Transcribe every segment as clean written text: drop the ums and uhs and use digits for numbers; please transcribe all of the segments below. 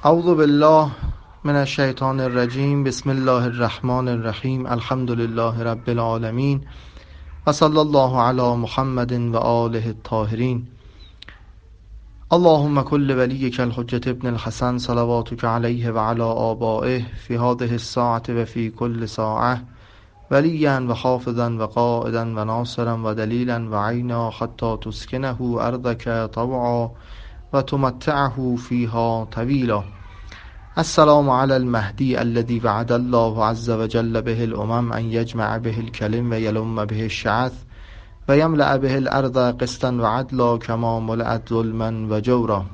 اعوذ بالله من الشیطان الرجیم. بسم الله الرحمن الرحیم. الحمد لله رب العالمین و صلی الله علی محمد و آله الطاهرین. اللهم كل وليك الحجة ابن الحسن صلواتك عليه وعلى آبائه في هذه الساعة وفي كل ساعة وليا وحافظا وقائدا وناصرا ودليلا وعينا حتى تسكنه أرضك طوعا وتمتعه فيها طويلا. السلام على المهدي الذي وعد الله عز وجل به الأمم أن يجمع به الكلم ويلم به الشعث ويملأ به الأرض قسطا وعدلا كما ملأت ظلما وجورا.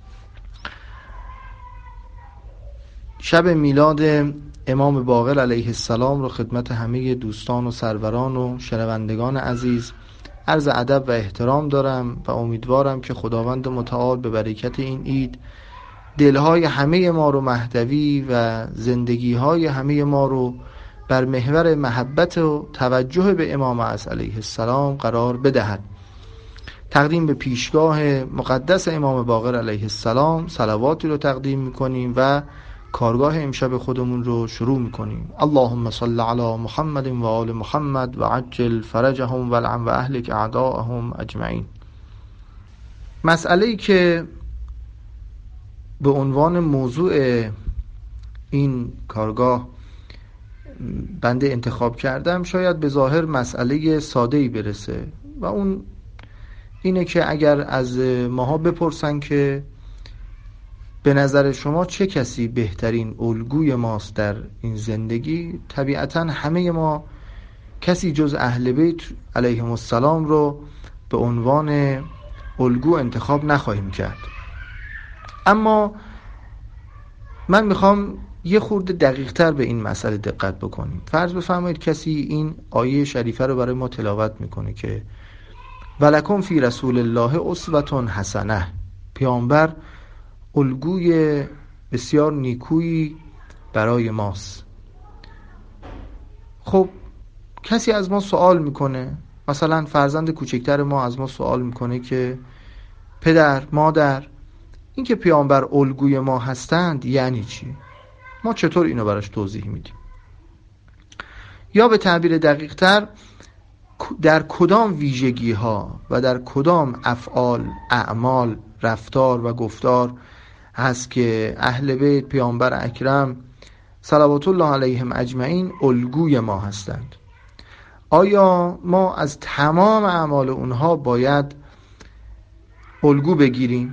شب میلاد امام باقر علیه السلام رو خدمت همه دوستان و سروران و شنوندگان عزیز عرض ادب و احترام دارم و امیدوارم که خداوند متعال به برکت این عید دلهای همه ما رو مهدوی و زندگیهای همه ما رو بر محور محبت و توجه به امام علیه السلام قرار بدهد. تقدیم به پیشگاه مقدس امام باقر علیه السلام صلواتی رو تقدیم میکنیم و کارگاه امشب خودمون رو شروع میکنیم. اللهم صل علی محمد و آل محمد و عجل فرجهم والعن و اهلک اعداءهم اجمعین. مسئله‌ای که به عنوان موضوع این کارگاه بنده انتخاب کردم شاید به ظاهر مسئله ساده‌ای برسه و اون اینه که اگر از ماها بپرسن که به نظر شما چه کسی بهترین الگوی ماست در این زندگی، طبیعتاً همه ما کسی جز اهل بیت علیهم السلام رو به عنوان الگو انتخاب نخواهیم کرد. اما من میخوام یه خورده دقیق تر به این مسئله دقت بکنیم. فرض بفرمایید کسی این آیه شریفه رو برای ما تلاوت میکنه که ولکم فی رسول الله اسوة حسنه، پیامبر الگوی بسیار نیکویی برای ماست. خب کسی از ما سوال میکنه، مثلا فرزند کوچکتر ما از ما سوال میکنه که پدر، مادر، این که پیامبر الگوی ما هستند یعنی چی؟ ما چطور اینو براش توضیح میدیم؟ یا به تعبیر دقیق تر در کدام ویژگی ها و در کدام افعال، اعمال، رفتار و گفتار هست که اهل بیت پیامبر اکرم صلوات الله علیهم اجمعین الگوی ما هستند؟ آیا ما از تمام اعمال اونها باید الگو بگیریم؟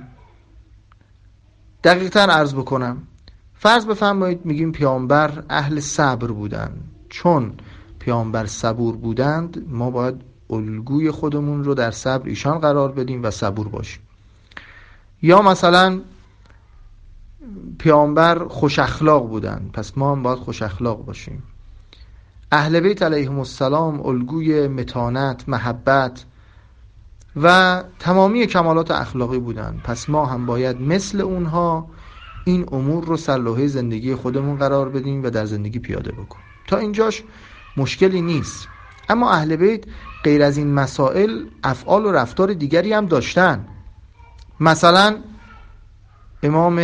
دقیق تر عرض بکنم، فرض بفرمایید میگیم پیامبر اهل صبر بودند، چون پیامبر صبور بودند ما باید الگوی خودمون رو در صبر ایشان قرار بدیم و صبور باشیم. یا مثلا پیامبر خوش اخلاق بودند، پس ما هم باید خوش اخلاق باشیم. اهل بیت علیهم السلام الگوی متانت، محبت و تمامی کمالات اخلاقی بودند، پس ما هم باید مثل اونها این امور رو سر لوحه زندگی خودمون قرار بدیم و در زندگی پیاده بکنیم. تا اینجاش مشکلی نیست. اما اهل بیت غیر از این مسائل افعال و رفتار دیگری هم داشتن. مثلا امام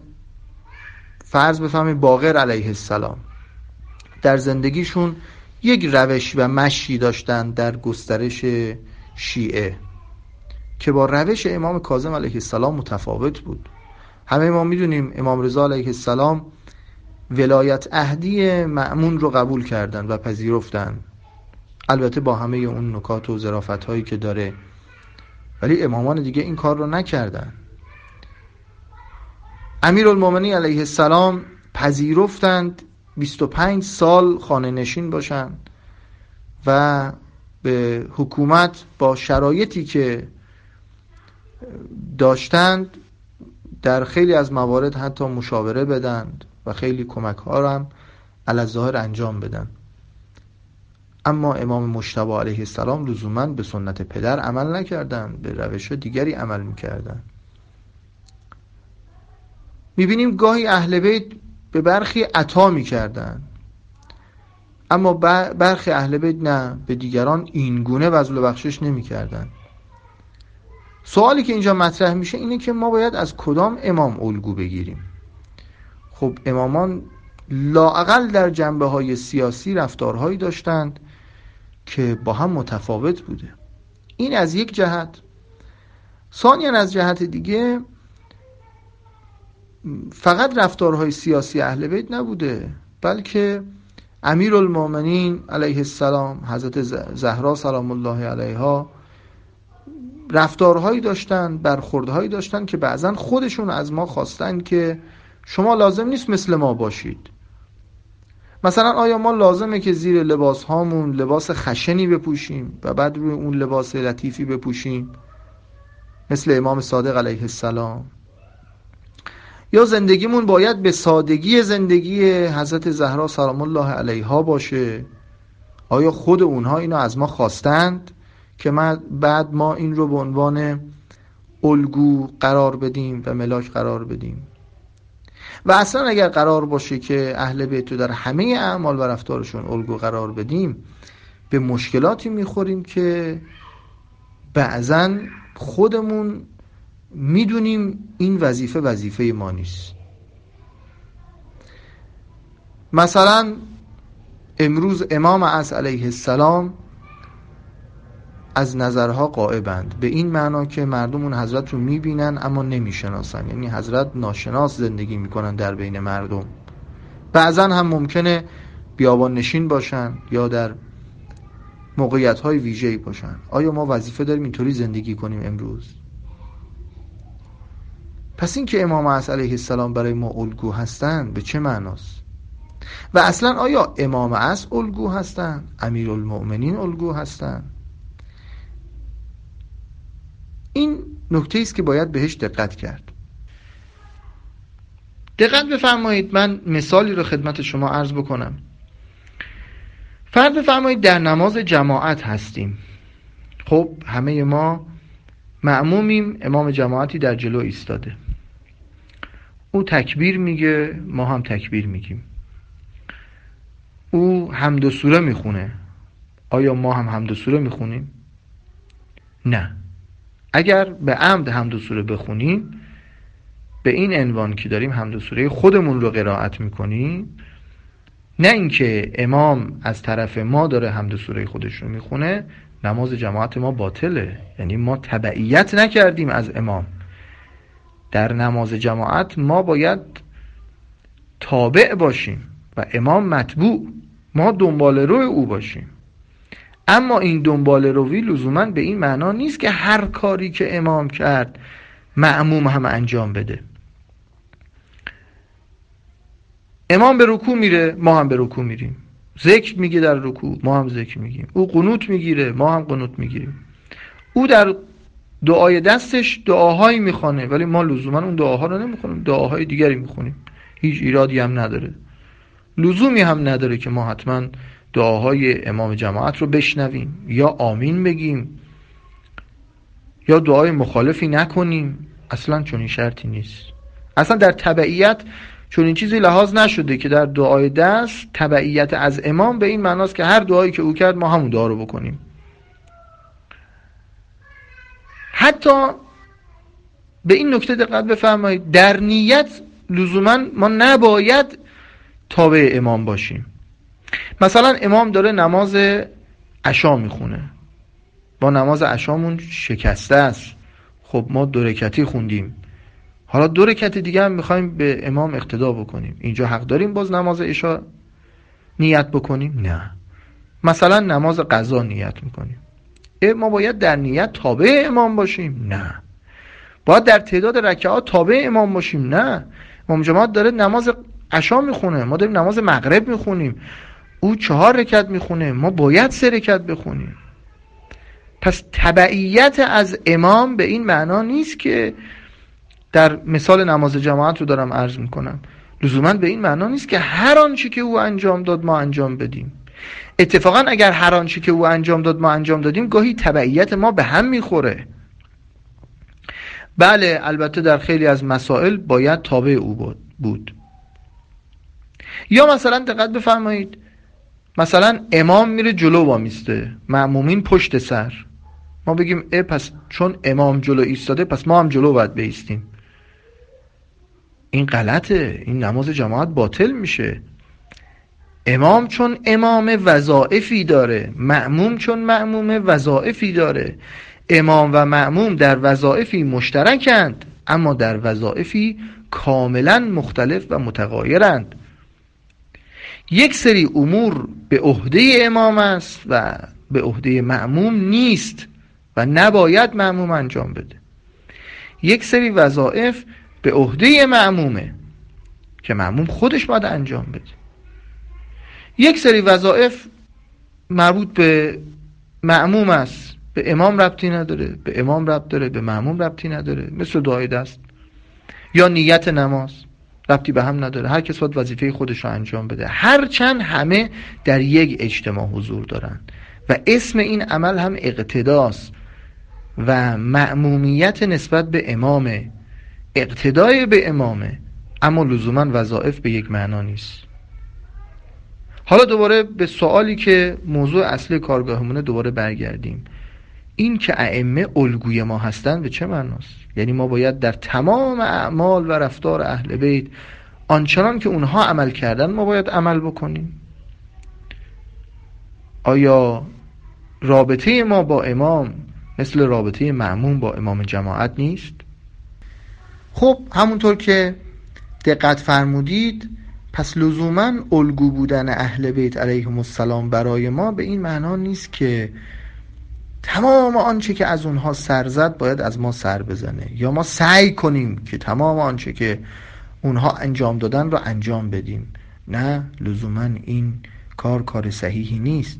فرض بفهمید باقر علیه السلام در زندگیشون یک روش و مشی داشتن در گسترش شیعه که با روش امام کاظم علیه السلام متفاوت بود. همه ما میدونیم امام رضا علیه السلام ولایت عهدی مأمون رو قبول کردن و پذیرفتن، البته با همه اون نکات و ظرافت هایی که داره، ولی امامان دیگه این کار رو نکردن. امیرالمومنین علیه السلام پذیرفتند 25 سال خانه نشین باشن و به حکومت با شرایطی که داشتند در خیلی از موارد حتی مشاوره بدند و خیلی کمک ها را هم علی الظاهر انجام بدن. اما امام مجتبی علیه السلام لزوما به سنت پدر عمل نکردند، به روش دیگری عمل میکردند. میبینیم گاهی اهل بیت به برخی عطا میکردند، اما برخی اهل بیت نه، به دیگران این گونه بذل و بخشش نمیکردند. سوالی که اینجا مطرح میشه اینه که ما باید از کدام امام الگو بگیریم؟ خب امامان لااقل در جنبه‌های سیاسی رفتارهایی داشتند که با هم متفاوت بوده. این از یک جهت. ثانیاً از جهت دیگه فقط رفتارهای سیاسی اهل بیت نبوده، بلکه امیرالمومنین علیه السلام، حضرت زهرا سلام الله علیها، رفتارهایی داشتن، برخوردهایی داشتن که بعضن خودشون از ما خواستن که شما لازم نیست مثل ما باشید. مثلا آیا ما لازمه که زیر لباس هامون لباس خشنی بپوشیم و بعد روی اون لباس لطیفی بپوشیم مثل امام صادق علیه السلام؟ یا زندگیمون باید به سادگی زندگی حضرت زهرا سلام الله علیها باشه؟ آیا خود اونها اینو از ما خواستند که بعد ما این رو به عنوان الگو قرار بدیم و ملاک قرار بدیم؟ و اصلا اگر قرار باشه که اهل بیت رو در همه اعمال و رفتارشون الگو قرار بدیم، به مشکلاتی میخوریم که بعضا خودمون میدونیم این وظیفه ما نیست. مثلا امروز امام عصر علیه السلام از نظرها غائبند، به این معنا که مردم اون حضرت رو میبینن اما نمیشناسن، یعنی حضرت ناشناس زندگی میکنن در بین مردم. بعضا هم ممکنه بیابان نشین باشن یا در موقعیت‌های ویژه‌ای باشن. آیا ما وظیفه داریم اینطوری زندگی کنیم امروز؟ پس این که امام عصر علیه السلام برای ما الگو هستن به چه معناست؟ و اصلا آیا امام عصر الگو هستن؟ امیرالمؤمنین الگو هستن؟ این نکته است که باید بهش دقت کرد. دقت بفرمایید، من مثالی رو خدمت شما عرض بکنم. فرض بفرمایید در نماز جماعت هستیم. خب همه ما مأمومیم، امام جماعتی در جلو ایستاده، او تکبیر میگه، ما هم تکبیر میگیم. او حمد و سوره میخونه، آیا ما هم حمد و سوره میخونیم؟ نه. اگر به عمد حمد و سوره بخونیم، به این عنوان که داریم حمد و سوره خودمون رو قرائت میکنیم، نه اینکه امام از طرف ما داره حمد و سوره خودش رو میخونه، نماز جماعت ما باطله. یعنی ما تبعیت نکردیم از امام. در نماز جماعت ما باید تابع باشیم و امام متبوع، ما دنبال روی او باشیم. اما این دنبال روی لزوما به این معنا نیست که هر کاری که امام کرد مأموم هم انجام بده. امام به رکوع میره، ما هم به رکوع میریم. ذکر میگه در رکوع، ما هم ذکر میگیم. او قنوت میگیره، ما هم قنوت میگیریم. او در دعای دستش دعاهایی میخوانه، ولی ما لزوما اون دعاها رو نمیخونیم، دعاهای دیگری میخونیم. هیچ ایرادی هم نداره، لزومی هم نداره که ما حتما دعاهای امام جماعت رو بشنویم یا آمین بگیم یا دعای مخالفی نکنیم. اصلا چنین شرطی نیست. اصلا در تبعیت چنین چیزی لحاظ نشده که در دعای دست تبعیت از امام به این معناست که هر دعایی که او کرد ما همون دعا رو بکنیم. حتی به این نکته دقت بفرمایید، در نیت لزوما ما نباید تابع امام باشیم. مثلا امام داره نماز عشا میخونه، با نماز عشامون شکسته است، خب ما 2 رکعتی خوندیم، حالا 2 رکعت دیگه هم میخوایم به امام اقتدا بکنیم، اینجا حق داریم باز نماز عشا نیت بکنیم؟ نه. مثلا نماز قضا نیت میکنیم، ما باید در نیت تابع امام باشیم؟ نه. باید در تعداد رکعات تابع امام باشیم؟ نه. امام جماعت داره نماز عشا میخونه، ما داریم نماز مغرب میخونیم، او 4 رکعت میخونه، ما باید 3 رکعت بخونیم. پس تبعیت از امام به این معنا نیست که در مثال نماز جماعت رو دارم عرض میکنم، لزوما به این معنا نیست که هر آنچه که او انجام داد ما انجام بدیم. اتفاقا اگر هر آنچه که او انجام داد ما انجام دادیم، گاهی تبعیت ما به هم میخوره. بله البته در خیلی از مسائل باید تابع او بود. یا مثلا دقت بفرمایید، مثلا امام میره جلو وامیسته، مأمومین پشت سر، ما بگیم پس چون امام جلو ایستاده پس ما هم جلو باید بایستیم. این غلطه، این نماز جماعت باطل میشه. امام چون امام وظایفی داره، مأموم چون مأموم وظایفی داره. امام و مأموم در وظایفی مشترکند، اما در وظایفی کاملا مختلف و متغایرند. یک سری امور به عهده امام است و به عهده مأموم نیست و نباید مأموم انجام بده. یک سری وظایف به عهده مأمومه که مأموم خودش باید انجام بده. یک سری وظایف مربوط به مأموم است، به امام ربطی نداره، به امام ربط داره، به مأموم ربطی نداره. مثل دعای دست یا نیت نماز، ربطی به هم نداره. هر کس باید وظیفه خودش رو انجام بده، هرچند همه در یک اجتماع حضور دارن و اسم این عمل هم اقتداست و مأمومیت نسبت به امامه، اقتدای به امامه، اما لزوما وظایف به یک معنا نیست. حالا دوباره به سوالی که موضوع اصلی کارگاهمونه دوباره برگردیم. این که ائمه الگوی ما هستن به چه معناست؟ یعنی ما باید در تمام اعمال و رفتار اهل بیت آنچنان که اونها عمل کردن ما باید عمل بکنیم؟ آیا رابطه ما با امام مثل رابطه مأموم با امام جماعت نیست؟ خب همونطور که دقت فرمودید، پس لزوما الگو بودن اهل بیت علیهم السلام برای ما به این معنا نیست که تمام آنچه که از اونها سر زد باید از ما سر بزنه، یا ما سعی کنیم که تمام آنچه که اونها انجام دادن رو انجام بدیم. نه، لزوما این کار صحیحی نیست.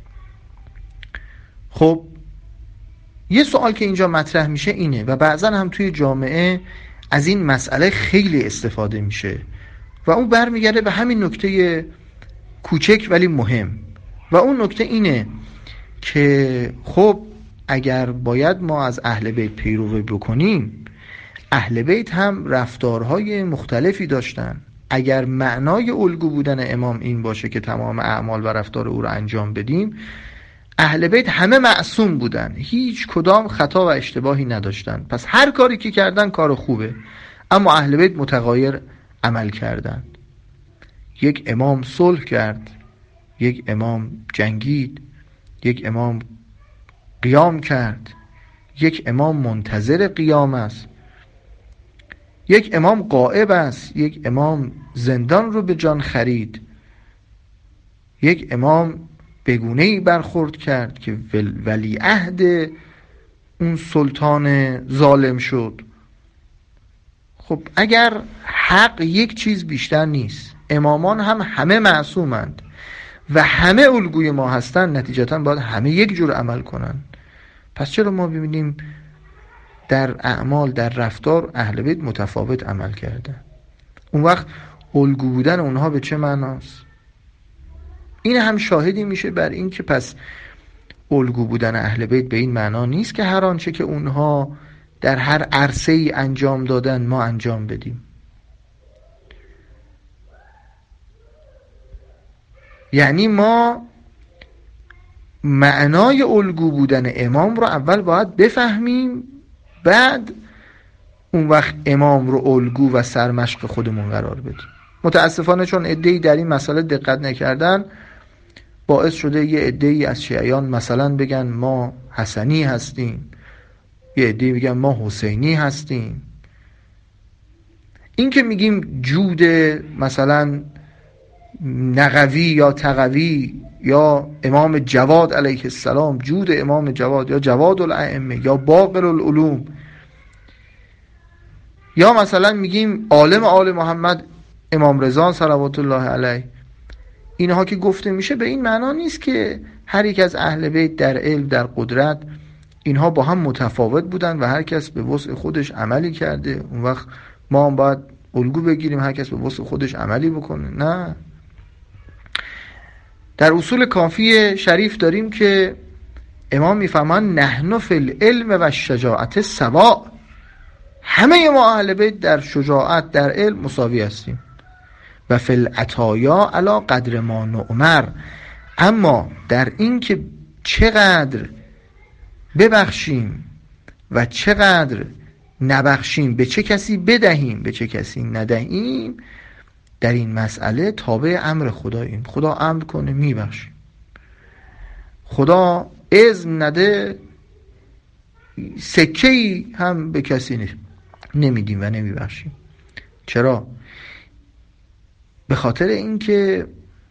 خب یه سوال که اینجا مطرح میشه اینه و بعضا هم توی جامعه از این مسئله خیلی استفاده میشه و اون برمیگرده به همین نکته کوچک ولی مهم، و اون نکته اینه که خب اگر باید ما از اهل بیت پیروی بکنیم، اهل بیت هم رفتارهای مختلفی داشتن. اگر معنای الگو بودن امام این باشه که تمام اعمال و رفتار او رو انجام بدیم، اهل بیت همه معصوم بودن، هیچ کدام خطا و اشتباهی نداشتن، پس هر کاری که کردن کار خوبه. اما اهل بیت متغایر عمل کردن. یک امام صلح کرد، یک امام جنگید، یک امام قیام کرد، یک امام منتظر قیام است، یک امام غائب است، یک امام زندان رو به جان خرید، یک امام بگونه‌ای برخورد کرد که ولیعهد اون سلطان ظالم شد. خب اگر حق یک چیز بیشتر نیست، امامان هم همه معصومند و همه الگوی ما هستن، نتیجتا باید همه یک جور عمل کنن. پس چرا ما ببینیم در اعمال، در رفتار اهل بیت متفاوت عمل کردن؟ اون وقت الگو بودن اونها به چه معناست؟ این هم شاهدی میشه بر این که پس الگو بودن اهل بیت به این معنا نیست که هر آنچه که اونها در هر عرصه‌ای انجام دادن ما انجام بدیم. یعنی ما معنای الگو بودن امام رو اول باید بفهمیم، بعد اون وقت امام رو الگو و سرمشق خودمون قرار بدیم. متاسفانه چون عده‌ای در این مسئله دقت نکردن، باعث شده یه عده‌ای از شیعیان مثلا بگن ما حسنی هستیم، یه عده‌ای بگن ما حسینی هستیم. این که میگیم جود مثلا نقوی یا تقوی یا امام جواد علیه السلام، جود امام جواد یا جواد الائمه یا باقر العلوم، یا مثلا میگیم عالم آل محمد امام رضا صلوات الله علیه، اینها که گفته میشه به این معنا نیست که هر یک از اهل بیت در علم، در قدرت، اینها با هم متفاوت بودن و هر کس به وسع خودش عملی کرده، اون وقت ما هم باید الگو بگیریم هر کس به وسع خودش عملی بکنه. نه، در اصول کافی شریف داریم که امام میفهمن نحن فی العلم و شجاعت سواء، همه ما اهل بیت در شجاعت، در علم مساوی هستیم. و فی العطایا علی قدر ما نؤمر، اما در این که چقدر ببخشیم و چقدر نبخشیم، به چه کسی بدهیم، به چه کسی ندهیم، در این مسئله تابع امر خداییم. خدا امر کنه میبخشیم، خدا اذن نده سکه‌ای هم به کسی نمیدیم و نمیبخشیم. چرا؟ به خاطر اینکه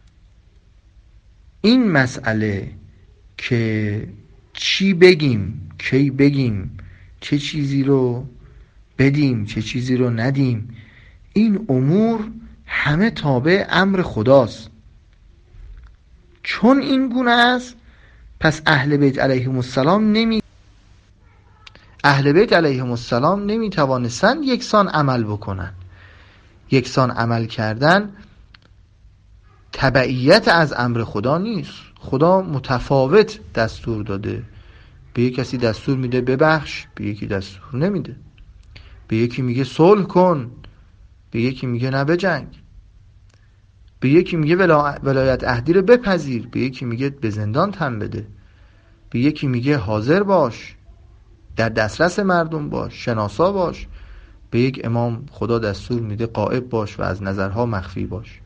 این مسئله که چی بگیم، کی بگیم، چه چیزی رو بدیم، چه چیزی رو ندیم، این امور همه تابع امر خداست. چون این گونه است، پس اهل بیت علیهم السلام نمی توانستند یکسان عمل بکنن. یکسان عمل کردن تبعیت از امر خدا نیست. خدا متفاوت دستور داده. به یک کسی دستور میده ببخش، به یکی دستور نمیده. به یکی میگه صلح کن، به یکی میگه نه بجنگ. به یکی میگه ولایت عهدی رو بپذیر، به یکی میگه به زندان تن بده. به یکی میگه حاضر باش، در دسترس مردم باش، شناسا باش. به یک امام خدا دستور میده غائب باش و از نظرها مخفی باش.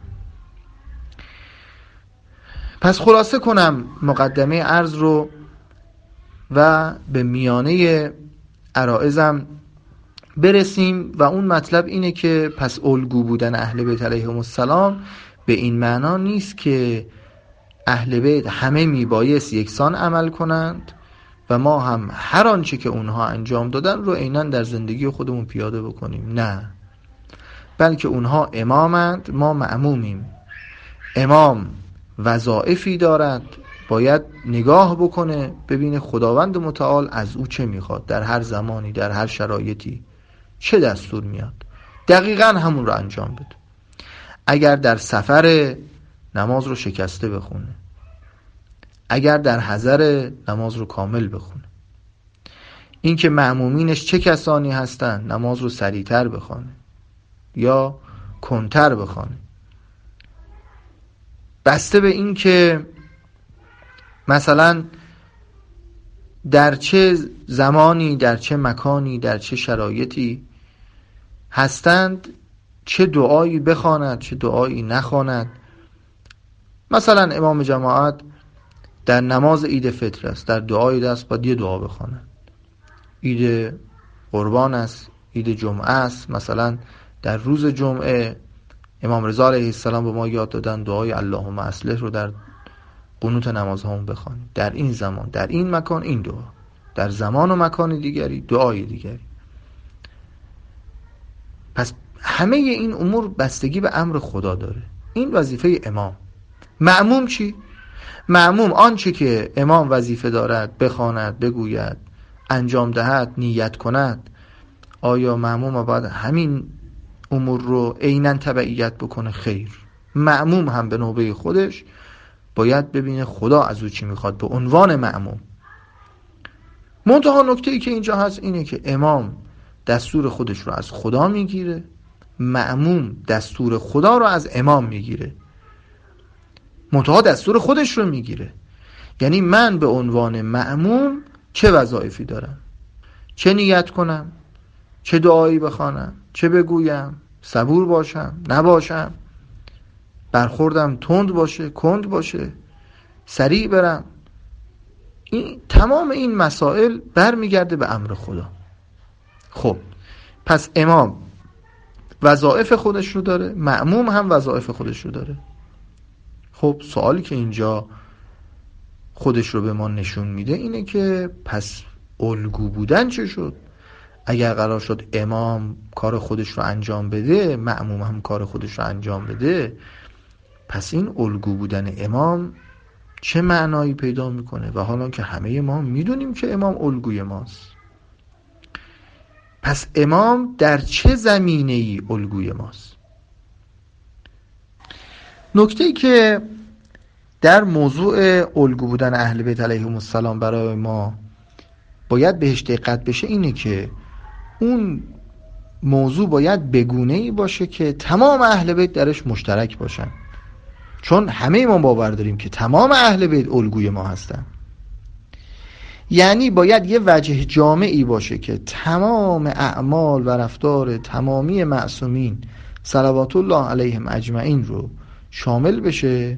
پس خلاصه کنم مقدمه عرض رو و به میانه عرائضم برسیم و اون مطلب اینه که پس الگو بودن اهل بیت علیهم السلام به این معنا نیست که اهل بیت همه میبایست یکسان عمل کنند و ما هم هر آنچه که اونها انجام دادن رو عیناً در زندگی خودمون پیاده بکنیم. نه، بلکه اونها امامند، ما مأمومیم. امام وظایفی دارد، باید نگاه بکنه ببینه خداوند متعال از او چه میخواد، در هر زمانی، در هر شرایطی چه دستور میاد، دقیقاً همون رو انجام بده. اگر در سفر، نماز رو شکسته بخونه. اگر در حضر، نماز رو کامل بخونه. این که مأمومینش چه کسانی هستن، نماز رو سریعتر بخونه یا کنتر بخونه، بسته به این که مثلا در چه زمانی، در چه مکانی، در چه شرایطی هستند، چه دعایی بخواند، چه دعایی نخواند. مثلا امام جماعت در نماز عید فطر است، در دعای دست باید یه دعا بخواند. عید قربان است، عید جمعه است، مثلا در روز جمعه امام رضا علیه السلام به ما یاد دادن دعای اللهم اصلح رو در قنوت نمازهامون بخوانیم. در این زمان، در این مکان این دعا، در زمان و مکان دیگری دعای دیگری. پس همه این امور بستگی به امر خدا داره. این وظیفه امام. مأموم چی؟ مأموم آنچه که امام وظیفه دارد بخواند، بگوید، انجام دهد، نیت کند. آیا مأموم باید همین امور رو عیناً تبعیت بکنه؟ خیر. مأموم هم به نوبه خودش باید ببینه خدا از او چی میخواد به عنوان مأموم. منتها نکته‌ای که اینجا هست اینه که امام دستور خودش رو از خدا میگیره، مأموم دستور خدا رو از امام میگیره. منتها دستور خودش رو میگیره. یعنی من به عنوان مأموم چه وظایفی دارم، چه نیت کنم، چه دعایی بخوانم، چه بگویم، صبور باشم، نباشم، برخوردم تند باشه، کند باشه، سریع برم. تمام این مسائل برمیگرده به امر خدا. خب پس امام وظایف خودش رو داره، مأموم هم وظایف خودش رو داره. خب سوالی که اینجا خودش رو به ما نشون میده اینه که پس الگو بودن چه شد؟ اگر قرار شد امام کار خودش رو انجام بده، مأموم هم کار خودش رو انجام بده، پس این الگو بودن امام چه معنایی پیدا میکنه؟ و حالا که همه ما میدونیم که امام الگوی ماست، پس امام در چه زمینه‌ای الگوی ماست؟ نکته‌ای که در موضوع الگو بودن اهل بیت علیهم السلام برای ما باید بهش دقت بشه اینه که اون موضوع باید بگونه‌ای باشه که تمام اهل بیت درش مشترک باشن. چون همه ما باور داریم که تمام اهل بیت الگوی ما هستن. یعنی باید یه وجه جامعی باشه که تمام اعمال و رفتار تمامی معصومین صلوات الله علیهم اجمعین رو شامل بشه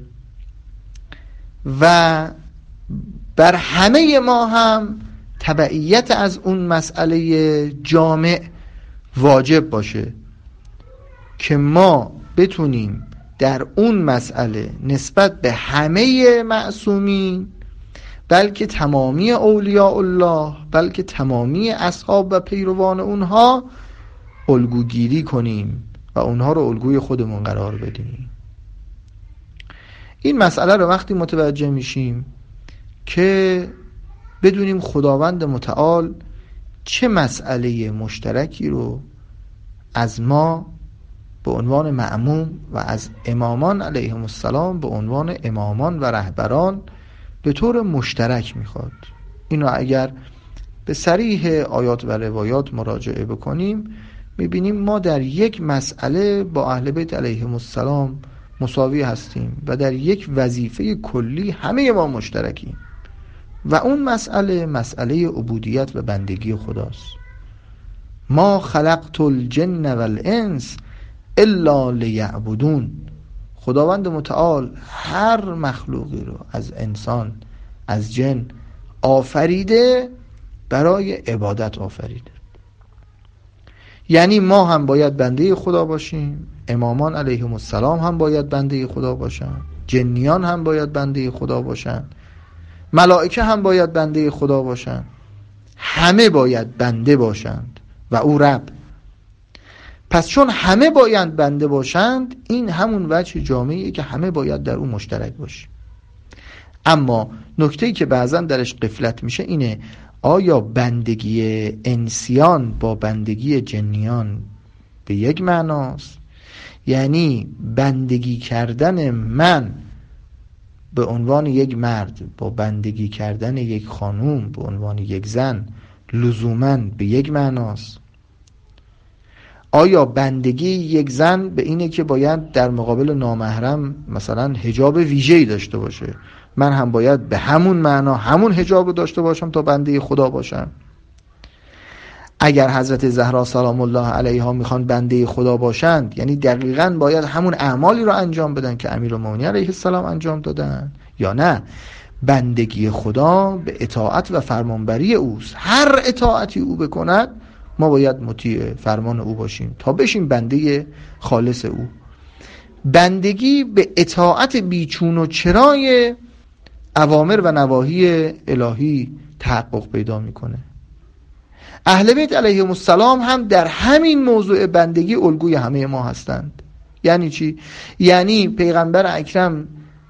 و بر همه ما هم تبعیت از اون مسئله جامع واجب باشه که ما بتونیم در اون مسئله نسبت به همه معصومین، بلکه تمامی اولیاء الله، بلکه تمامی اصحاب و پیروان اونها الگوگیری کنیم و اونها رو الگوی خودمون قرار بدیم. این مسئله رو وقتی متوجه میشیم که بدونیم خداوند متعال چه مسئله مشترکی رو از ما به عنوان مأموم و از امامان علیهم السلام به عنوان امامان و رهبران به طور مشترک میخواد. اینو اگر به صریح آیات و روایات مراجعه بکنیم میبینیم ما در یک مسئله با اهل بیت علیهم السلام مساوی هستیم و در یک وظیفه کلی همه ما مشترکیم و اون مسئله عبودیت و بندگی خداست. ما خلقت الجن والانس الا لیعبدون. خداوند متعال هر مخلوقی رو از انسان از جن آفریده برای عبادت آفریده. یعنی ما هم باید بنده خدا باشیم، امامان علیهم السلام هم باید بنده خدا باشن، جنیان هم باید بنده خدا باشن، ملائکه هم باید بنده خدا باشن، همه باید بنده باشند و او رب. پس چون همه باید بنده باشند، این همون وجه جامعیه که همه باید در اون مشترک باشه. اما نکته‌ای که بعضا درش غفلت میشه اینه: آیا بندگی انسیان با بندگی جنیان به یک معناست؟ یعنی بندگی کردن من به عنوان یک مرد با بندگی کردن یک خانوم به عنوان یک زن لزوماً به یک معناست؟ آیا بندگی یک زن به اینه که باید در مقابل نامحرم مثلا حجاب ویژه‌ای داشته باشه؟ من هم باید به همون معنا همون حجاب رو داشته باشم تا بنده خدا باشم؟ اگر حضرت زهرا سلام الله علیها میخوان بنده خدا باشند، یعنی دقیقاً باید همون اعمالی رو انجام بدن که امیرالمومنین علیه السلام انجام دادن، یا نه بندگی خدا به اطاعت و فرمانبری اوست؟ هر اطاعتی او بکند ما باید مطیع فرمان او باشیم تا بشیم بنده خالص او. بندگی به اطاعت بیچون و چرای اوامر و نواهی الهی تحقق پیدا میکنه. اهل بیت علیهم السلام هم در همین موضوع بندگی الگوی همه ما هستند. یعنی چی؟ یعنی پیغمبر اکرم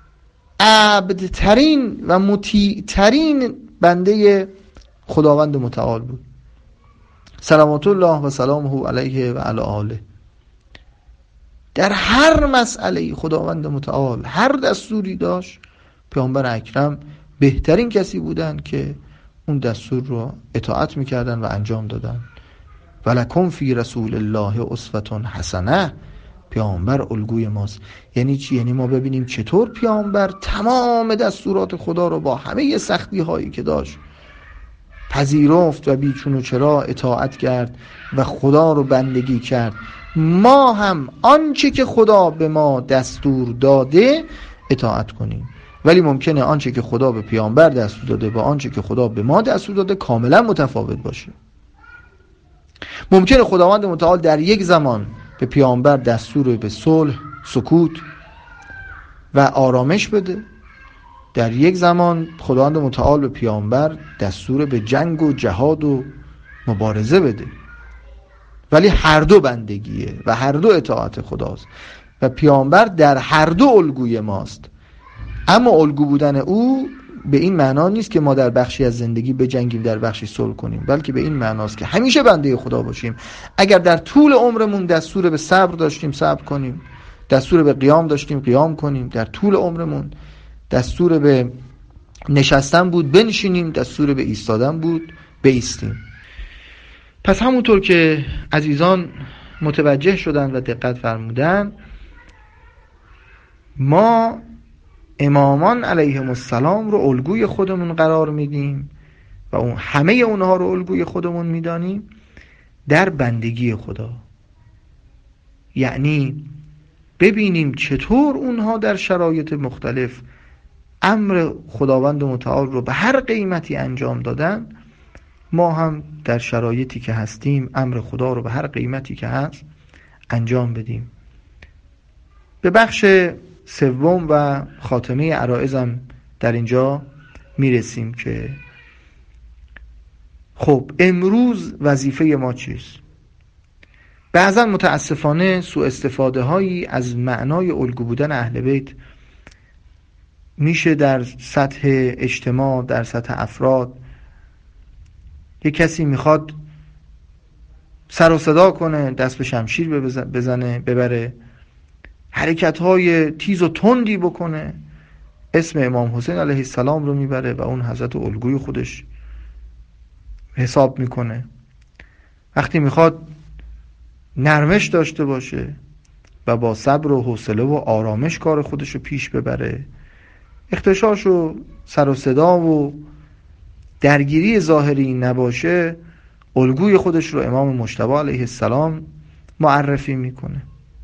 عبدترین و مطیعترین بنده خداوند متعال بود، صلوات الله و سلامه علیه و علی آله. در هر مسئله خداوند متعال هر دستوری داشت، پیامبر اکرم بهترین کسی بودن که اون دستور رو اطاعت میکردن و انجام دادن. ولکم فی رسول الله اسوة حسنه. پیامبر الگوی ماست. یعنی چی؟ یعنی ما ببینیم چطور پیامبر تمام دستورات خدا رو با همه سختی هایی که داشت پذیرفت و بیچون و چرا اطاعت کرد و خدا رو بندگی کرد. ما هم آنچه که خدا به ما دستور داده اطاعت کنیم، ولی ممکنه آنچه که خدا به پیامبر دستور داده با آنچه که خدا به ما دستور داده کاملا متفاوت باشه. ممکنه خداوند متعال در یک زمان به پیامبر دستور به صلح، سکوت و آرامش بده، در یک زمان خداوند متعال به پیامبر دستور به جنگ و جهاد و مبارزه بده. ولی هر دو بندگیه و هر دو اطاعت خداست و پیامبر در هر دو الگوی ماست. اما الگو بودن او به این معنا نیست که ما در بخشی از زندگی بجنگیم در بخشی صلح کنیم، بلکه به این معناست که همیشه بنده خدا باشیم. اگر در طول عمرمون دستور به صبر داشتیم صبر کنیم، دستور به قیام داشتیم قیام کنیم، در طول عمرمون دستور به نشستن بود بنشینیم، دستور به ایستادن بود بایستیم. پس همونطور که عزیزان متوجه شدن و دقت فرمودن، ما امامان علیهم السلام رو الگوی خودمون قرار میدیم و اون همه اونها رو الگوی خودمون میدانیم در بندگی خدا. یعنی ببینیم چطور اونها در شرایط مختلف امر خداوند متعال رو به هر قیمتی انجام دادن، ما هم در شرایطی که هستیم امر خدا رو به هر قیمتی که هست انجام بدیم. به بخش سوم و خاتمه عرایزم در اینجا میرسیم که خب امروز وظیفه ما چیست؟ بعضا متاسفانه سوء استفاده هایی از معنای الگو بودن اهل بیت میشه در سطح اجتماع، در سطح افراد. یک کسی میخواد سر و صدا کنه، دست به شمشیر بزنه، ببره، حرکت های تیز و تندی بکنه، اسم امام حسین علیه السلام رو میبره و اون حضرت الگوی خودش حساب میکنه. وقتی میخواد نرمش داشته باشه و با صبر و حوصله و آرامش کار خودش رو پیش ببره، اختشاش و سر و صدا و درگیری ظاهری نباشه، الگوی خودش رو امام مجتبی علیه السلام معرفی میکنه.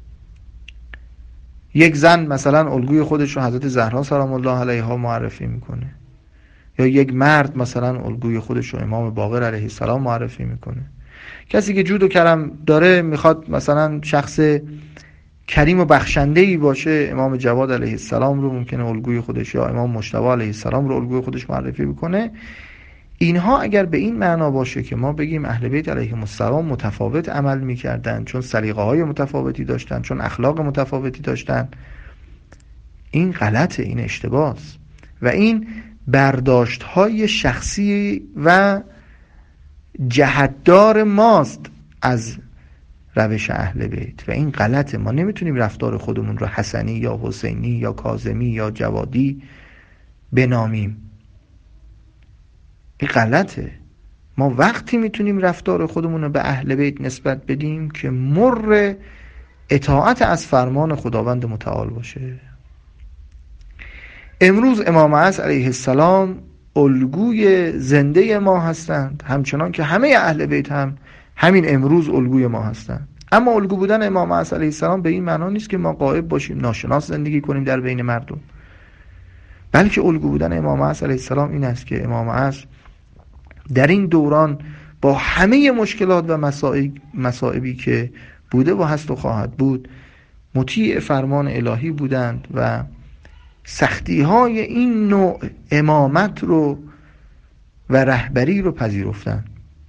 یک زن مثلا الگوی خودش رو حضرت زهرا سلام الله علیها معرفی میکنه، یا یک مرد مثلا الگوی خودش رو امام باقر علیه السلام معرفی میکنه. کسی که جود و کرم داره میخواد مثلا شخص کریم و بخشنده‌ای باشه، امام جواد علیه السلام رو ممکنه الگوی خودش، یا امام مجتبی علیه السلام رو الگوی خودش معرفی بکنه. اینها اگر به این معنا باشه که ما بگیم اهل بیت علیهم السلام متفاوت عمل میکردن، چون سلیقه های متفاوتی داشتن، چون اخلاق متفاوتی داشتن، این غلطه، این اشتباهه و این برداشت های شخصی و جهتدار ماست از روش اهل بیت و این غلطه. ما نمیتونیم رفتار خودمون رو حسنی یا حسینی یا کاظمی یا جوادی بنامیم. این غلطه. ما وقتی میتونیم رفتار خودمون رو به اهل بیت نسبت بدیم که مر اطاعت از فرمان خداوند متعال باشه. امروز امام عصر علیه السلام الگوی زنده ما هستند، همچنان که همه اهل بیت هم همین امروز الگوی ما هستند. اما الگو بودن امام عصر علیه السلام به این معنا نیست که ما غایب باشیم، ناشناس زندگی کنیم در بین مردم، بلکه الگو بودن امام عصر علیه السلام این است که امام عصر در این دوران با همه مشکلات و مصائبی که بوده و هست و خواهد بود مطیع فرمان الهی بودند و سختی های این نوع امامت رو و رهبری رو پذیرفتند.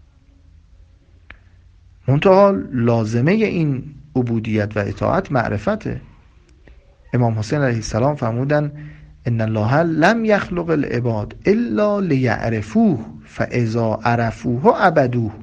منتها لازمه این عبودیت و اطاعت معرفته. امام حسین علیه السلام فرمودن ان الله لم یخلق العباد الا لیعرفوه فاذا عرفوه عبدوه.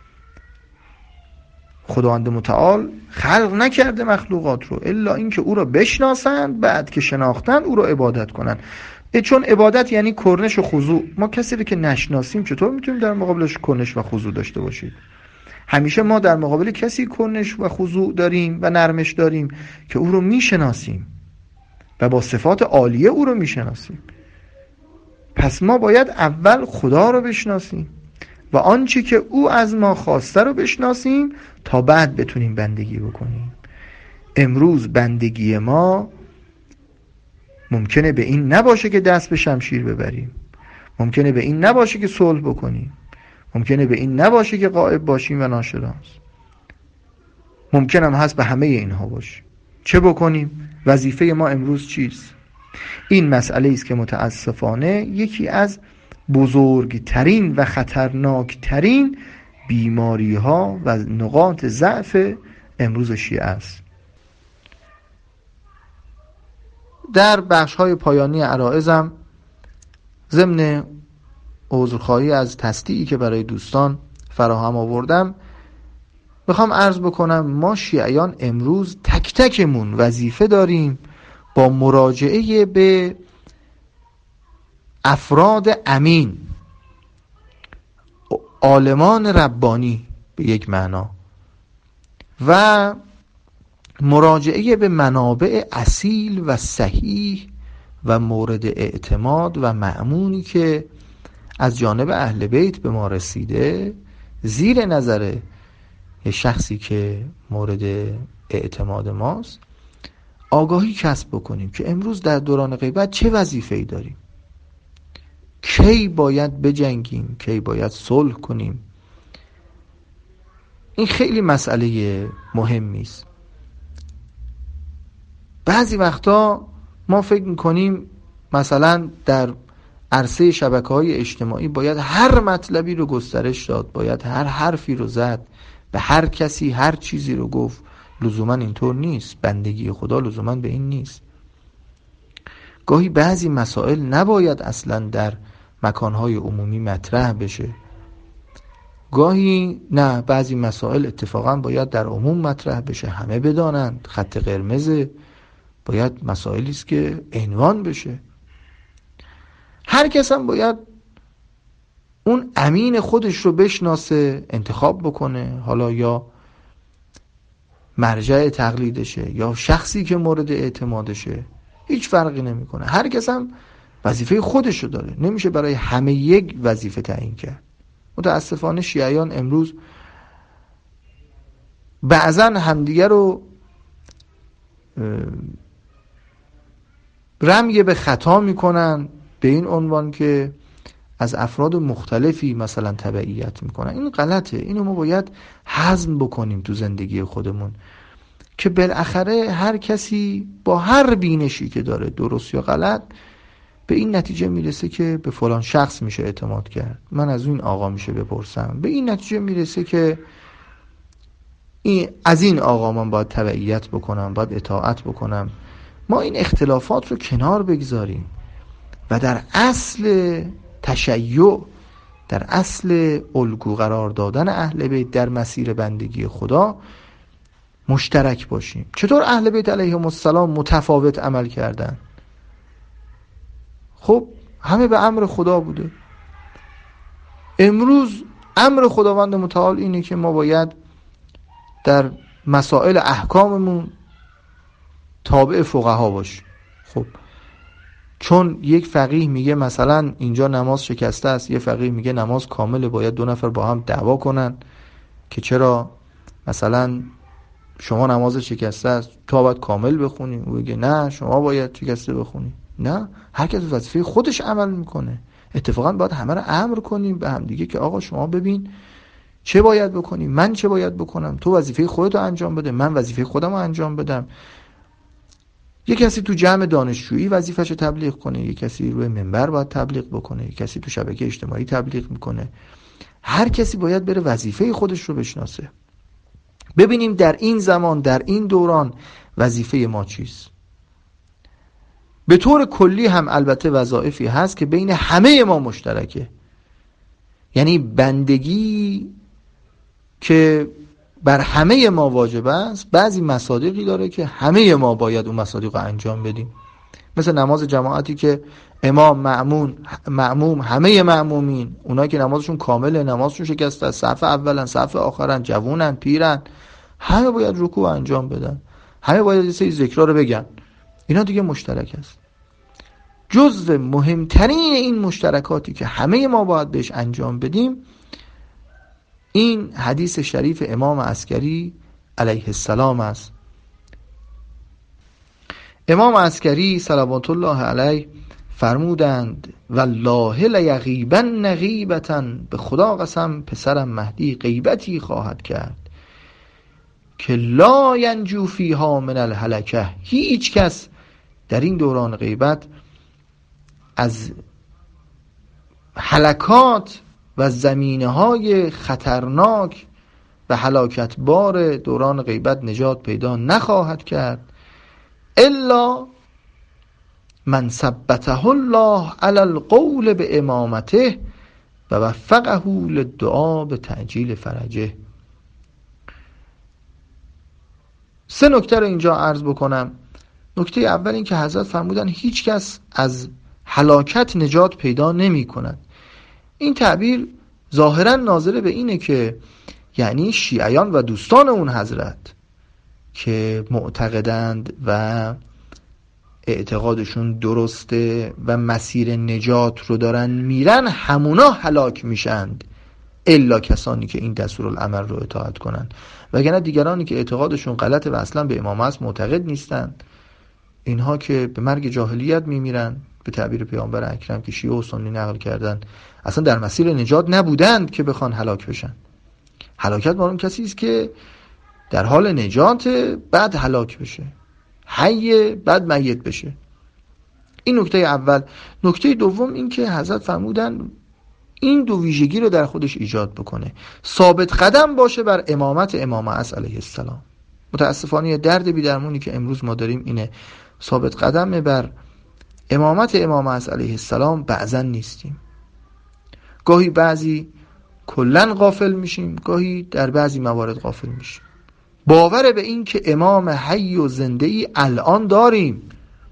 خداوند متعال خلق نکرده مخلوقات رو الا اینکه او را بشناسند، بعد که شناختند او را عبادت کنند. چون عبادت یعنی کرنش و خضوع. ما کسی رو که نشناسیم چطور میتونیم در مقابلش کرنش و خضوع داشته باشیم؟ همیشه ما در مقابل کسی کرنش و خضوع داریم و نرمش داریم که او رو میشناسیم و با صفات عالیه او رو میشناسیم. پس ما باید اول خدا رو بشناسیم و آنچه که او از ما خواسته رو بشناسیم تا بعد بتونیم بندگی بکنیم. امروز بندگی ما ممکنه به این نباشه که دست به شمشیر ببریم، ممکنه به این نباشه که صلح بکنیم، ممکنه به این نباشه که غائب باشیم و ناشناس، ممکنه هم هست به همه اینها باشه. چه بکنیم؟ وظیفه ما امروز چیست؟ این مسئله است که متاسفانه یکی از بزرگترین و خطرناکترین بیماری ها و نقاط ضعف امروز شیعه است. در بخش های پایانی عرایزم ضمن عذرخواهی از تصدیعی که برای دوستان فراهم آوردم میخوام عرض بکنم ما شیعیان امروز تک تکمون وظیفه داریم با مراجعه به افراد امین، عالمان ربانی به یک معنا، و مراجعه به منابع اصیل و صحیح و مورد اعتماد و مأمونی که از جانب اهل بیت به ما رسیده، زیر نظر یه شخصی که مورد اعتماد ماست، آگاهی کسب بکنیم که امروز در دوران غیبت چه وظیفه‌ای داریم، کی باید بجنگیم، کی باید صلح کنیم. این خیلی مسئله مهمی است. بعضی وقتا ما فکر میکنیم مثلا در عرصه شبکه‌های اجتماعی باید هر مطلبی رو گسترش داد، باید هر حرفی رو زد، به هر کسی هر چیزی رو گفت. لزوما اینطور نیست. بندگی خدا لزوما به این نیست. گاهی بعضی مسائل نباید اصلا در مکانهای عمومی مطرح بشه. گاهی نه، بعضی مسائل اتفاقا باید در عموم مطرح بشه، همه بدانند. خط قرمز باید مسائلی است که عنوان بشه. هر کس هم باید اون امین خودش رو بشناسه، انتخاب بکنه، حالا یا مرجع تقلیدشه یا شخصی که مورد اعتمادشه، هیچ فرقی نمیکنه. هر کس هم وظیفه خودش رو داره، نمیشه برای همه یک وظیفه تعیین کرد. متاسفانه شیعیان امروز بعضا همدیگه رو رمی به خطا میکنن به این عنوان که از افراد مختلفی مثلا تبعیت میکنن. این غلطه. اینو ما باید هضم بکنیم تو زندگی خودمون که بالاخره هر کسی با هر بینشی که داره، درست یا غلط، به این نتیجه میرسه که به فلان شخص میشه اعتماد کرد، من از این آقا میشه بپرسم، به این نتیجه میرسه که از این آقا من باید تبعیت بکنم، باید اطاعت بکنم. ما این اختلافات رو کنار بگذاریم و در اصل تشیع، در اصل الگو قرار دادن اهل بیت در مسیر بندگی خدا مشترک باشیم. چطور اهل بیت علیهم السلام متفاوت عمل کردن؟ خب همه به امر خدا بوده. امروز امر خداوند متعال اینه که ما باید در مسائل احکاممون تابع فقها باشیم. خب چون یک فقیه میگه مثلا اینجا نماز شکسته است، یه فقیه میگه نماز کامله، باید دو نفر با هم دعوا کنن که چرا مثلا شما نماز شکسته است تو باید کامل بخونی، او بگه نه شما باید شکسته بخونی. نه، هر کس وظیفه خودش عمل میکنه. اتفاقا باید همه رو امر کنیم به هم دیگه که آقا شما ببین چه باید بکنی، من چه باید بکنم، تو وظیفه خودت رو انجام بده، من وظیفه خودم رو انجام بدم. یک کسی تو جمع دانشجویی وظیفه‌شو تبلیغ کنه، یک کسی روی منبر باید تبلیغ بکنه، یک کسی تو شبکه اجتماعی تبلیغ میکنه. هر کسی باید بره وظیفه خودش رو بشناسه. ببینیم در این زمان، در این دوران وظیفه ما چیست. به طور کلی هم البته وظایفی هست که بین همه ما مشترکه، یعنی بندگی که بر همه ما واجب است. بعضی مصادیقی داره که همه ما باید اون مصادیق رو انجام بدیم، مثل نماز جماعتی که امام، مأموم، همه مأمومین، اونایی که نمازشون کامله، نمازشون شکسته است، صف اولن، صف آخرن، جوونن، پیرن، همه باید رکوع انجام بدن، همه باید یه سری ذکرها رو بگن. اینا دیگه مشترک است. جزو مهمترین این مشترکاتی که همه ما باید بهش انجام بدیم این حدیث شریف امام عسکری علیه السلام است. امام عسکری صلوات الله علیه فرمودند والله لیغیبن غیبة، به خدا قسم پسرم مهدی غیبتی خواهد کرد که لا ینجو فیها من الهلکه، هیچ کس در این دوران غیبت از هلکات و زمینه‌های خطرناک و هلاکتبار دوران غیبت نجات پیدا نخواهد کرد الا من ثبته الله علی القول به امامته و وفقه للدعا به تعجیل فرجه. 3 نکته رو اینجا عرض بکنم. نکته اول این که حضرت فرمودن هیچ کس از هلاکت نجات پیدا نمی کند. این تعبیر ظاهرا ناظر به اینه که یعنی شیعیان و دوستان اون حضرت که معتقدند و اعتقادشون درسته و مسیر نجات رو دارن میرن، همونا هلاک میشند الا کسانی که این دستورالعمل رو اطاعت کنن. وگرنه دیگرانی که اعتقادشون غلطه و اصلا به امامه است معتقد نیستن، اینها که به مرگ جاهلیت میمیرن، به تعبیر پیامبر اکرم که شیعه و سنی نقل کردن، اصلا در مسیر نجات نبودند که بخوان هلاک بشن. هلاکت مال اون کسی است که در حال نجات بعد هلاک بشه، حی بعد میت بشه. این نکته اول. نکته دوم این که حضرت فرمودن این دو ویژگی رو در خودش ایجاد بکنه، ثابت قدم باشه بر امامت امام عصر علیه السلام. متاسفانه درد بی درمونی که امروز ما داریم اینه، ثابت قدم بر امامت امام عصر علیه السلام بعضا نیستیم. گاهی بعضی کلن غافل میشیم، گاهی در بعضی موارد غافل میشیم. باور به این که امام حی و زنده ای الان داریم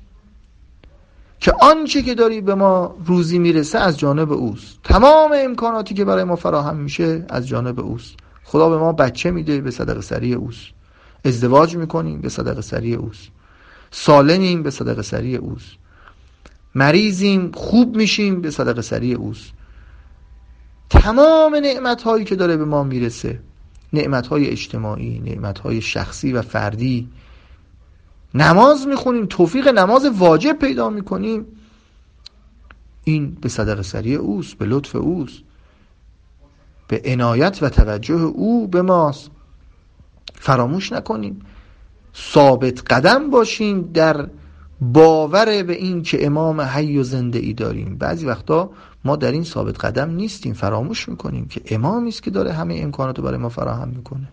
که آنچه که داری به ما روزی میرسه از جانب اوست، تمام امکاناتی که برای ما فراهم میشه از جانب اوست. خدا به ما بچه میده، به صدقه سری اوست. ازدواج میکنیم، به صدقه سری اوست. سالمیم، به صدقه سری اوست. مریضیم، خوب میشیم، به صدقه سری اوست. تمام نعمت‌هایی که داره به ما میرسه، نعمت‌های اجتماعی، نعمت‌های شخصی و فردی، نماز میخونیم، توفیق نماز واجب پیدا میکنیم، این به صدقه سری اوست، به لطف اوست، به عنایت و توجه او به ماست. فراموش نکنیم، ثابت قدم باشیم در باور به این که امام حی و زنده ای داریم. بعضی وقتا ما در این ثابت قدم نیستیم، فراموش میکنیم که امامی است که داره همه امکاناتو برای ما فراهم میکنه.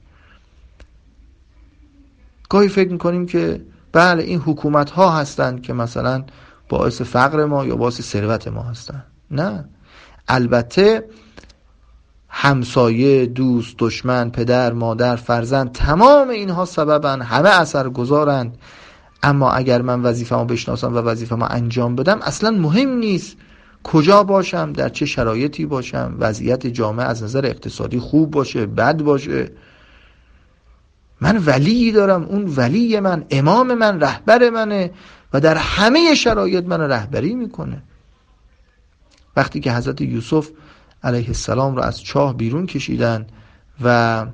گاهی فکر میکنیم که بله این حکومت ها هستند که مثلا باعث فقر ما یا باعث ثروت ما هستند. نه، البته همسایه، دوست، دشمن، پدر، مادر، فرزند، تمام اینها سببن، همه اثر گذارند. اما اگر من وظیفه‌مو بشناسم و وظیفه‌مو انجام بدم، اصلا مهم نیست کجا باشم، در چه شرایطی باشم، وضعیت جامعه از نظر اقتصادی خوب باشه، بد باشه، من ولی دارم، اون ولی من، امام من، رهبر منه و در همه شرایط من رهبری میکنه. وقتی که حضرت یوسف علیه السلام رو از چاه بیرون کشیدن و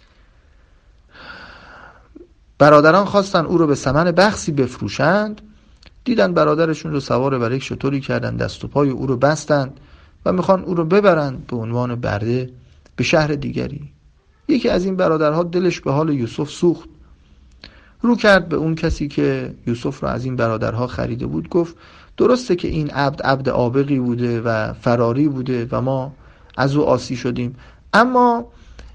برادران خواستن او رو به ثمن بخسی بفروشند، دیدن برادرشون رو سوار بر یک شتری کردن، دست و پای او رو بستند و میخوان او رو ببرند به عنوان برده به شهر دیگری. یکی از این برادرها دلش به حال یوسف سوخت، رو کرد به اون کسی که یوسف رو از این برادرها خریده بود، گفت درسته که این عبد عابقی بوده و فراری بوده و ما از او عاصی شدیم، اما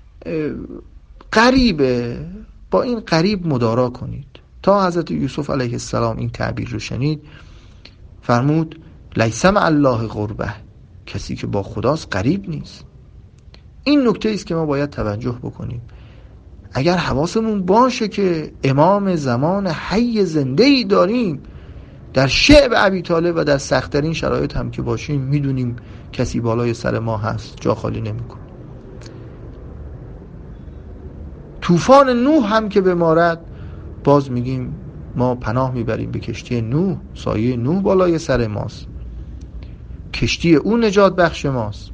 غریبه، با این غریب مدارا کنید. تا حضرت یوسف علیه السلام این تعبیر رو شنید، فرمود لیس مع الله قربه، کسی که با خداست غریب نیست. این نکته است که ما باید توجه بکنیم. اگر حواسمون باشه که امام زمان حی زنده‌ای داریم، در شعب ابی طالب و در سخت‌ترین شرایط هم که باشیم، میدونیم کسی بالای سر ما هست، جا خالی نمی‌کنه. طوفان نوح هم که بمارد، باز میگیم ما پناه میبریم به کشتی نوح، سایه نوح بالای سر ماست، کشتی او نجات بخش ماست.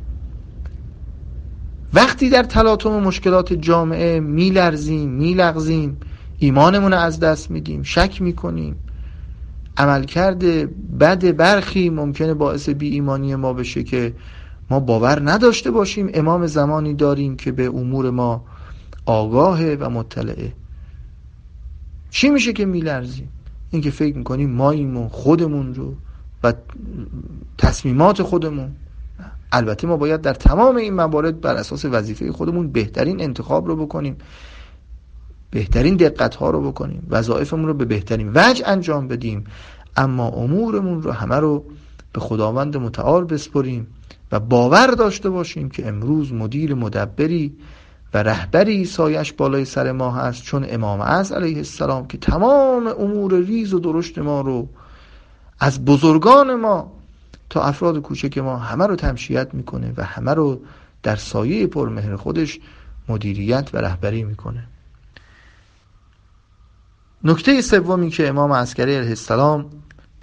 وقتی در تلاطم مشکلات جامعه میلرزیم، میلغزیم، ایمانمون از دست میدیم، شک میکنیم، عملکرد بد برخی ممکنه باعث بی ایمانی ما بشه که ما باور نداشته باشیم امام زمانی داریم که به امور ما آگاهه و مطلعه. چی میشه که میلرزیم؟ این که فکر میکنیم ماییم و خودمون رو و تصمیمات خودمون. البته ما باید در تمام این موارد بر اساس وظیفه خودمون بهترین انتخاب رو بکنیم، بهترین دقت ها رو بکنیم، وظایفمون رو به بهترین وجه انجام بدیم، اما امورمون رو همه رو به خداوند متعال بسپریم و باور داشته باشیم که امروز مدیر مدبری و رهبری سایش بالای سر ما هست، چون امام عصر علیه السلام که تمام امور ریز و درشت ما رو از بزرگان ما تا افراد کوچک ما همه رو تمشیت میکنه و همه رو در سایه پرمهر خودش مدیریت و رهبری میکنه. نکته سومی که امام عسکری علیه السلام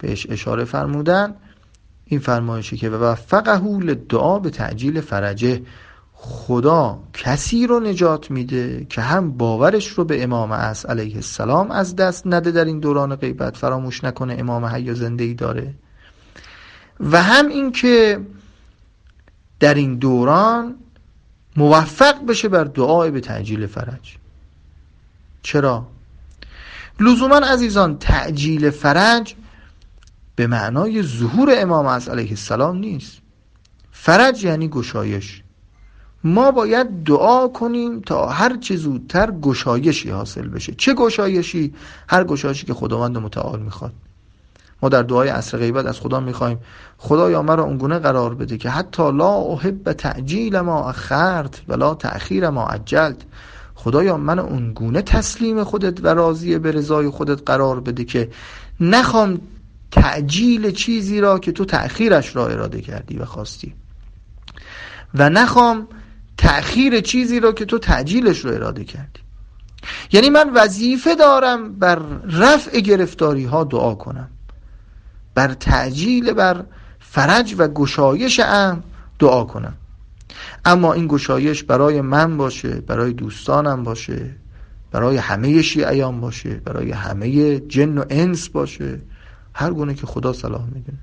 بهش اشاره فرمودن این فرمایشی که وفقه للدعا به تعجیل فرجه، خدا کسی رو نجات میده که هم باورش رو به امام اعص علیه السلام از دست نده، در این دوران غیبت فراموش نکنه امام حی و زنده‌ای داره، و هم این که در این دوران موفق بشه بر دعای به تعجیل فرج. چرا؟ لزوما عزیزان تعجیل فرج به معنای ظهور امام اعص علیه السلام نیست. فرج یعنی گشایش. ما باید دعا کنیم تا هر چه زودتر گشایشی حاصل بشه. چه گشایشی؟ هر گشایشی که خداوند متعال میخواد. ما در دعای عصر غیبت از خدا میخوایم خدایا مرا اونگونه قرار بده که حتی لا احب تعجیل ما اخرت ولا تأخیر ما عجلت. خدایا من اونگونه تسلیم خودت و راضی به رضای خودت قرار بده که نخوام تعجیل چیزی را که تو تأخیرش را اراده کردی و خواستی، و نخوام تأخیر چیزی را که تو تعجیلش رو اراده کردی. یعنی من وظیفه دارم بر رفع گرفتاری ها دعا کنم، بر تعجیل، بر فرج و گشایش امر دعا کنم. اما این گشایش برای من باشه، برای دوستانم باشه، برای همه شیعیان باشه، برای همه جن و انس باشه، هر گونه که خدا صلاح میدونه.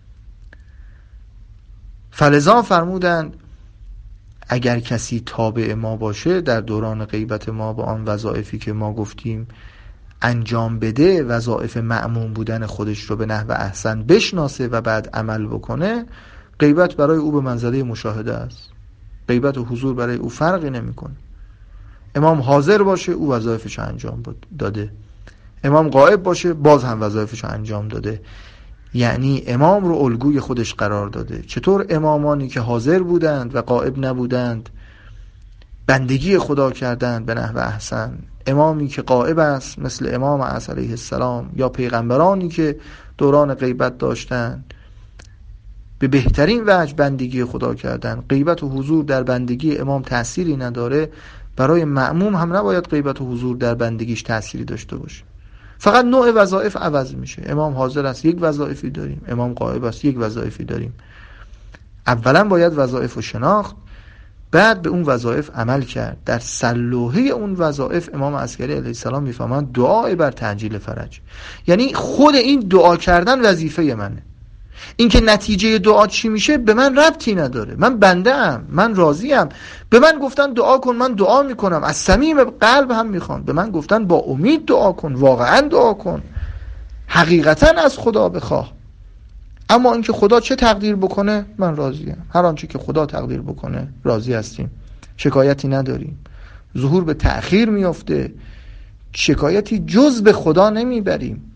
فلذا فرمودند اگر کسی تابع ما باشه در دوران غیبت ما با آن وظایفی که ما گفتیم انجام بده، وظایف مأمون بودن خودش رو به نحو احسن بشناسه و بعد عمل بکنه، غیبت برای او به منزله مشاهده است. غیبت و حضور برای او فرقی نمیکنه. امام حاضر باشه او وظایفش انجام داده، امام غائب باشه باز هم وظایفش انجام داده. یعنی امام رو الگوی خودش قرار داده. چطور امامانی که حاضر بودند و غائب نبودند بندگی خدا کردند به نحو احسن، امامی که غائب است مثل امام اعص علیه السلام، یا پیغمبرانی که دوران غیبت داشتند به بهترین وجه بندگی خدا کردند. غیبت و حضور در بندگی امام تأثیری نداره، برای مأموم هم نباید غیبت و حضور در بندگیش تأثیری داشته باشه. فقط نوع وظایف عوض میشه. امام حاضر است یک وظایفی داریم، امام غائب است یک وظایفی داریم. اولا باید وظایف رو شناخت، بعد به اون وظایف عمل کرد. در سلوحه اون وظایف امام عسکری علیه السلام میفهمند دعای بر تعجیل فرج، یعنی خود این دعا کردن وظیفه منه. این که نتیجه دعا چی میشه به من ربطی نداره. من بنده ام، من راضی ام. به من گفتن دعا کن، من دعا میکنم، از صمیم قلب هم میخوام. به من گفتن با امید دعا کن، واقعا دعا کن، حقیقتا از خدا بخواه. اما اینکه خدا چه تقدیر بکنه من راضیم. هر آنچه که خدا تقدیر بکنه راضی هستیم، شکایتی نداریم. ظهور به تأخیر میفته، شکایتی جز به خدا نمیبریم.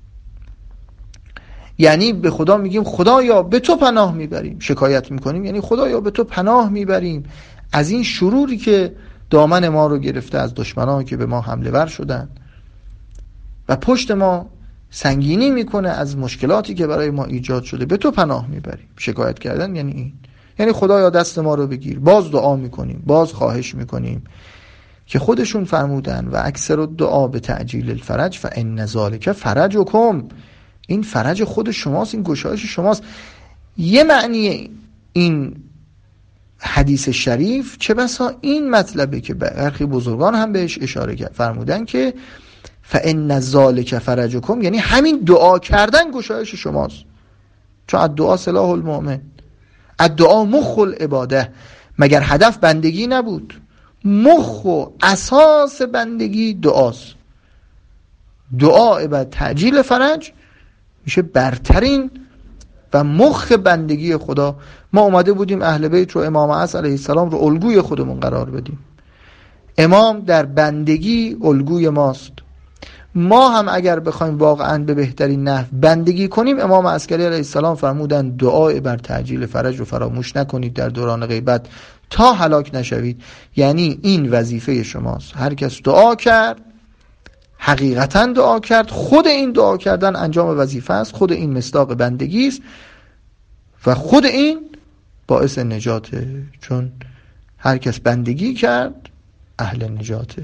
یعنی به خدا میگیم خدایا به تو پناه میبریم، شکایت میکنیم یعنی خدایا به تو پناه میبریم از این شروری که دامن ما رو گرفته، از دشمنان که به ما حمله ور شدن و پشت ما سنگینی میکنه، از مشکلاتی که برای ما ایجاد شده به تو پناه میبریم. شکایت کردن یعنی این، یعنی خدایا دست ما رو بگیر. باز دعا میکنیم، باز خواهش میکنیم که خودشون فرمودن و اکثر الدعا به تعجیل الفرج فان ذلک فرجکم، این فرج خود شماست، این گشایش شماست. یه معنی این حدیث شریف چه بسا این مطلبه که برخی بزرگان هم بهش اشاره فرمودن که فان ذلک فرجکم، یعنی همین دعا کردن گشایش شماست. چون الدعا سلاح المؤمن، الدعا مخ العباده. مگر هدف بندگی نبود؟ مخ و اساس بندگی دعاست. دعا بر تعجیل فرج میشه برترین و مخ بندگی خدا. ما اومده بودیم اهل بیت رو، امام اعص علیه السلام رو الگوی خودمون قرار بدیم. امام در بندگی الگوی ماست. ما هم اگر بخوایم واقعا به بهترین نحو بندگی کنیم، امام عسکری علیه السلام فرمودن دعای بر تعجیل فرج رو فراموش نکنید در دوران غیبت تا هلاک نشوید. یعنی این وظیفه شماست. هر کس دعا کرد، حقیقتا دعا کرد، خود این دعا کردن انجام وظیفه است، خود این مصداق بندگی است و خود این باعث نجاته. چون هر کس بندگی کرد اهل نجاته.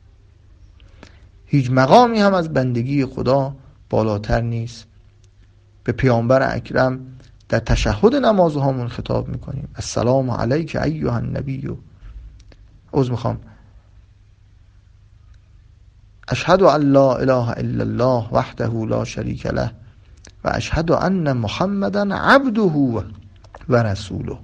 هیچ مقامی هم از بندگی خدا بالاتر نیست. به پیامبر اکرم در تشهد نمازهامون خطاب میکنیم. السلام علیک ایها النبی، اشهد ان لا اله الا الله وحده لا شریک له و اشهد ان محمدا عبده و رسوله.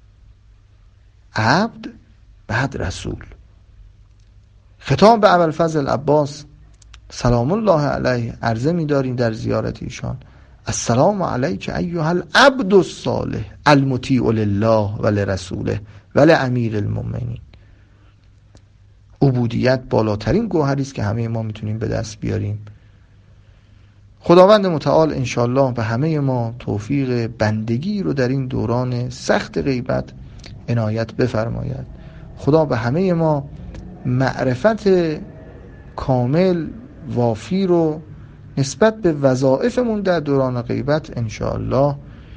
عبد بعد رسول. خطاب به ابوالفضل عباس سلام الله علیه عرضه می‌داریم در زیارت ایشان: السلام علیک ایها العبد الصالح المطیع لله و لرسوله و لامیر المؤمنین. عبودیت بالاترین گوهری است که همه ما میتونیم به دست بیاریم. خداوند متعال انشالله به همه ما توفیق بندگی رو در این دوران سخت غیبت عنایت بفرماید. خدا به همه ما معرفت کامل وافی رو نسبت به وظایفمون در دوران غیبت انشاءالله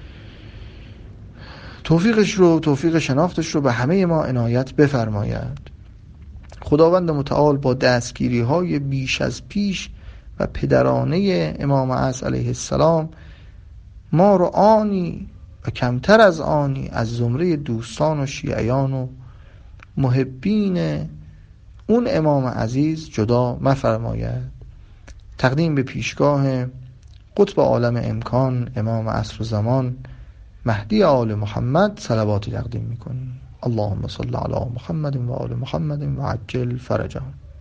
توفیق شناختش رو به همه ما عنایت بفرماید. خداوند متعال با دستگیری های بیش از پیش و پدرانه امام اعظم علیه السلام ما رو آنی و کمتر از آنی از زمره دوستان و شیعیان و محبین اون امام عزیز جدا مفرماید. تقدیم به پیشگاه قطب عالم امکان امام عصر زمان مهدی آل محمد صلواتی تقدیم میکنیم. اللهم صل علی محمد و آل محمد و عجل فرجهم.